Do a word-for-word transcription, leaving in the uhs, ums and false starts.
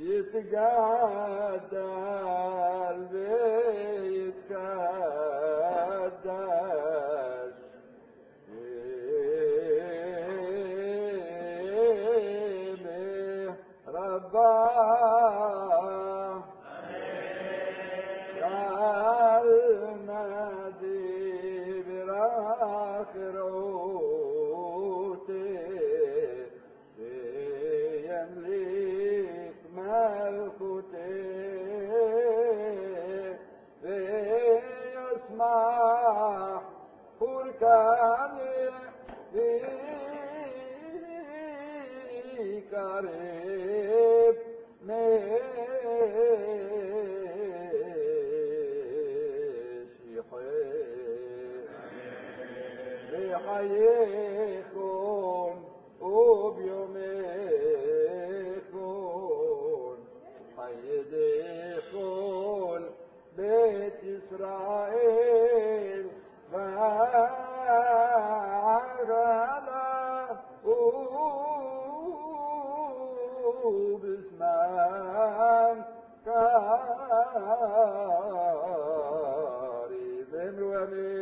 يتقدس بيتقدس رباه المدي براخروتي يملك ملكوتي ويسمع فركاني قريب بحييكم وبيوميكم حيدخل بيت إسرائيل فعلا وباسمان كريم